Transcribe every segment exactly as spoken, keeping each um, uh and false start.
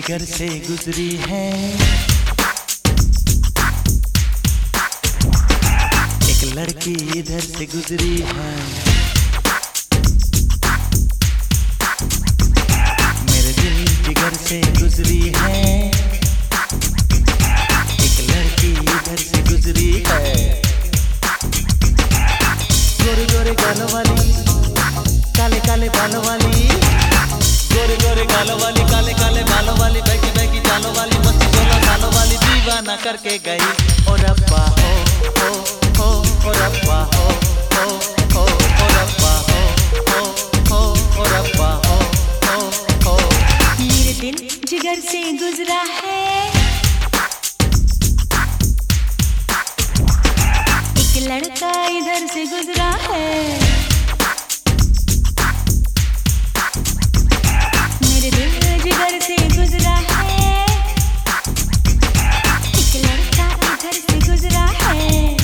जिगर से गुजरी है। एक लड़की इधर से गुजरी है। मेरे दिल जिगर से गुजरी है। एक लड़की इधर से गुजरी है। गोरे गोरे गालों वाली, काले काले बालों वाली, गोरे गोरे गालों वाली, काले काले बालों वाली, बहकी बहकी चालों वाली, मस्ती सोलह सालों वाली दीवाना करके गई। ओ रब्बा हो हो हो, ओ रब्बा हो हो हो, ओ रब्बा हो हो हो, ओ रब्बा हो हो हो। मेरे दिल जिगर से गुजरा है। एक लड़का इधर से गुजरा है। मेरे दिल जिगर से गुजरा है। एक लड़का इधर से गुजरा है।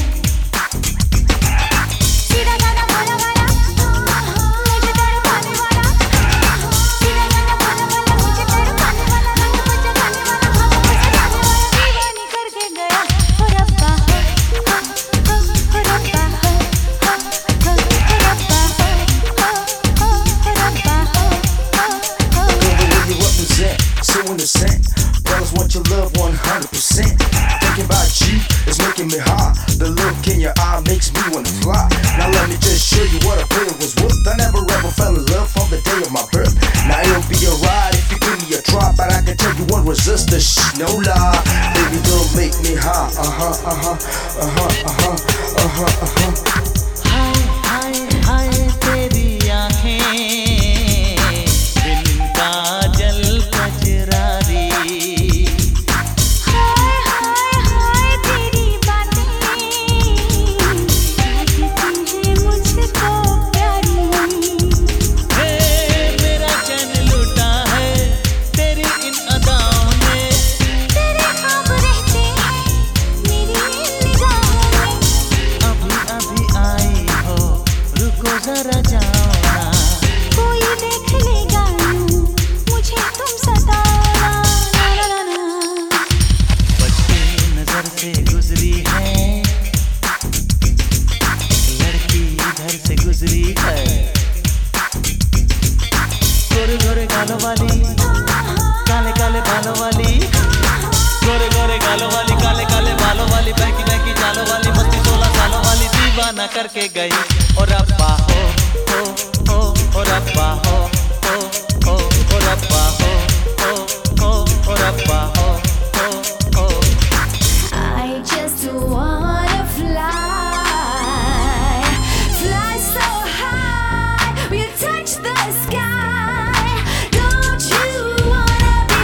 सीधा गाना बोला वाला, मुझे तड़पाने वाला। सीधा गाना बोला वाला, मुझे तड़पाने वाला, रंग मुझे गाने वाला, ख्वाबों में सजाने वाला, दीवानी करके गया। ओ रब्बा हो हो हो, ओ रब्बा हो हो हो, ओ रब्बा हो हो हो, ओ रब्बा हो हो हो। You represent, so innocent. Brothers want your love one hundred percent. Thinking about you is making me hot. The look in your eye makes me wanna fly. Now let me just show you what a player was worth. I never ever fell in love from the day of my birth. Now it'll be a ride if you give me a try, but I can tell you won't resist the shh, no lie. Baby, don't make me high. Uh huh, uh huh, uh huh, uh huh, uh huh, uh huh. हाय हाय हाय तेरी आँखें बिन काजल कजरारी। हाय हाय हाय तेरी बातें लगती हैं मुझको प्यारी। हे मेरा चैन लूटा है तेरी इन अदाओं ने। तेरे ख्वाब रहते हैं मेरी इन निगाहों में। अभी अभी आई हो, रुको जरा जाओ ना। कोई देख लेगा यूं मुझे तुम सताना। ना ना ना ना। बचती नजर से गुजरी है। एक लड़की इधर से गुजरी है। गोरे गोरे गालों वाली, काले काले बालों वाली, गोरे गोरे गालों वाली, काले काले बालों वाली, बहकी बहकी चालों वाली, मस्ती सोलह सालों वाली दीवाना करके गई। और रब्बा हो हो हो, और रब्बा हो हो हो, और रब्बा हो हो हो, और रब्बा हो हो हो। I just wanna fly, fly so high, we'll touch the sky. Don't you wanna be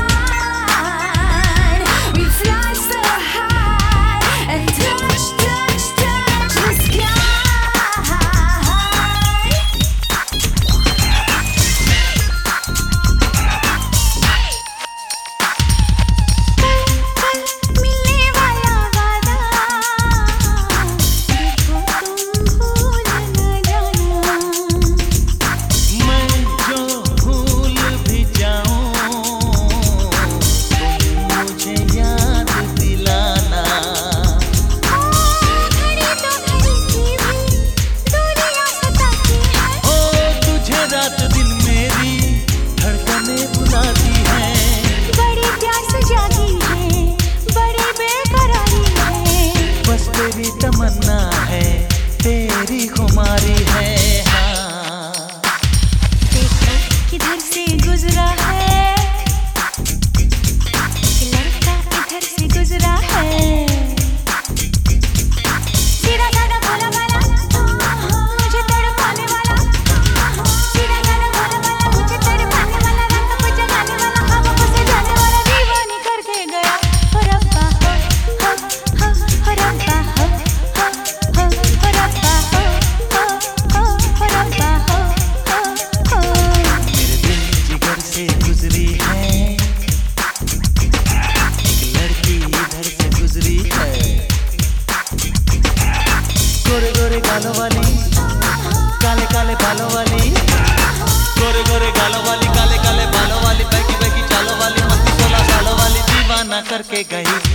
mine? We fly so high and touch, touch, touch the sky. मिलने वाला वादा देखो तुम भूल न जाना। मैं जो भूल भी जाऊं तुम मुझे याद दिलाना। घड़ी तो घड़ी की भी दूरियां सताती है। ओ तुझे रात दिन मेरी धड़कनें बुलाती हैं। बड़ी प्यार से जागी है, बड़ी बेकरारी है। बस तेरी तमन्ना है, तेरी खुमारी है। हाँ देखो किधर से गुजरा है। एक लड़का इधर से गुजरा है। सीधा गाना बोला वाला, मुझे तड़पाने वाला। सीधा गाना बोला वाला, मुझे तड़पाने वाला, रंग मुझे गाने वाला, ख्वाबों में सजाने वाला, दीवानी करके गया। ओ रब्बा हो हो हो, ओ रब्बा हो हो हो, ओ रब्बा हो हो हो, ओ रब्बा हो हो हो। मेरे दिल जिगर से गुजरी है। एक लड़की इधर से गुजरी है। गोरे गोरे गालों वाली, काले काले बालों वाली, गोरे गोरे गालों वाली, काले काले बालों वाली, बहकी बहकी चालों वाली, मस्ती के गई